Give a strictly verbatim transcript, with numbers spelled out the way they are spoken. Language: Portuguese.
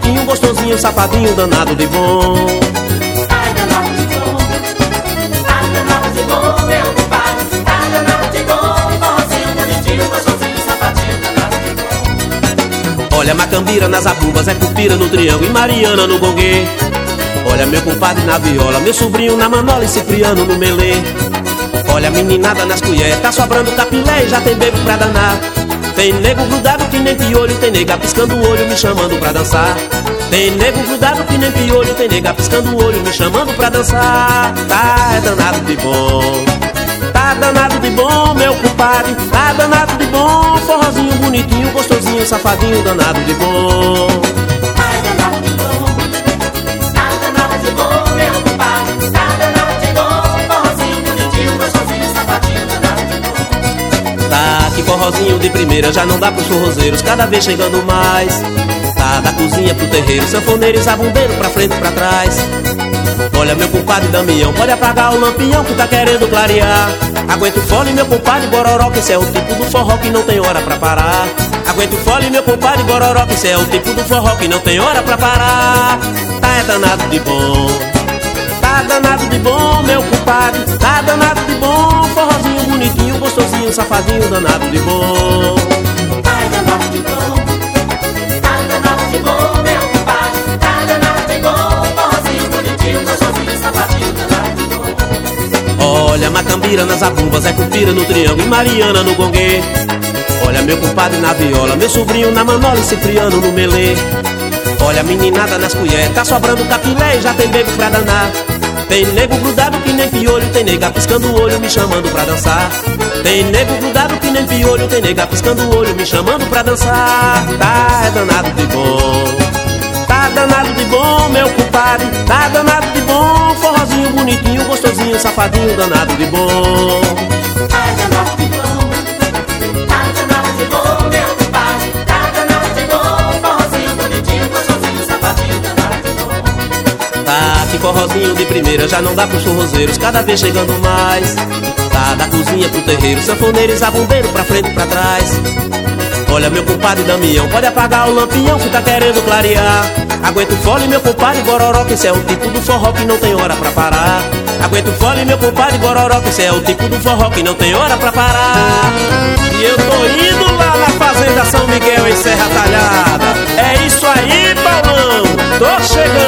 bonitinho, gostosinho, safadinho, danado de bom. Ai, danado de bom, ai, danado de bom, meu compadre. Ai, danado de bom, forrozinho bonitinho, gostosinho, safadinho, danado de bom. Olha Macambira nas abumbas, é Cupira no triângulo e Mariana no gongue. Olha meu compadre na viola, meu sobrinho na manola e Cipriano no melê. Olha a meninada nas colheres, tá sobrando capilé e já tem bebo pra danar. Tem nego grudado que nem piolho, tem nega piscando o olho me chamando pra dançar. Tem nego grudado que nem piolho, tem nega piscando o olho me chamando pra dançar. Tá é danado de bom, tá danado de bom, meu compadre. Tá danado de bom, forrozinho bonitinho, gostosinho, safadinho, danado de bom. Ai, danado de bom, ai, danado de bom, meu compadre. Tá danado de bom, forrozinho bonitinho, gostosinho, safadinho, danado de bom. Tá que forrozinho de primeira já não dá pros forrozeiros, cada vez chegando mais. Tá da cozinha pro terreiro, sanfoneiro e zabumbeiro, pra frente e pra trás. Olha meu compadre Damião, pode apagar o lampião que tá querendo clarear. Aguenta o fole meu compadre Bororó, que esse é o tipo do forró que não tem hora pra parar. Aguenta o fole meu compadre Bororó, que esse é o tipo do forró que não tem hora pra parar. Tá é danado de bom, tá danado de bom, meu compadre. Tá danado de bom, forrozinho bonitinho, gostosinho, safadinho, danado de bom. Ai, danado de bom, ai, danado de bom, meu compadre. Tá danado de bom, forrozinho bonitinho, gostosinho, safadinho, danado de bom. Olha Macambira nas abumbas, é Cupira no triângulo e Mariana no gongue. Olha meu compadre na viola, meu sobrinho na manola e Cipriano no melê. Olha a meninada nas colheres, tá sobrando capilé e já tem bebo pra danar. Tem nego grudado que nem piolho, tem nega piscando o olho me chamando pra dançar. Tem nego grudado que nem piolho, tem nega piscando o olho me chamando pra dançar. Tá é danado de bom, tá danado de bom, meu compadre. Tá danado de bom, forrozinho bonitinho, gostosinho, safadinho, danado de bom. Ai, danado de bom, ai, danado de bom, meu compadre. Tá danado de bom, forrozinho bonitinho, gostosinho, safadinho, danado de bom. Tá que forrozinho de primeira já não dá pros forrozeiros, cada vez chegando mais. Tá da cozinha pro terreiro, sanfoneiro e zabumbeiro, pra frente e pra trás. Olha meu compadre Damião, pode apagar o lampião que tá querendo clarear. Aguenta o fole meu compadre Bororó, que esse é o tipo do forró que não tem hora pra parar. Aguenta o fole meu compadre Bororó, que esse é o tipo do forró que não tem hora pra parar. E eu tô indo lá na fazenda São Miguel em Serra Talhada. É isso aí, Paulão, tô chegando.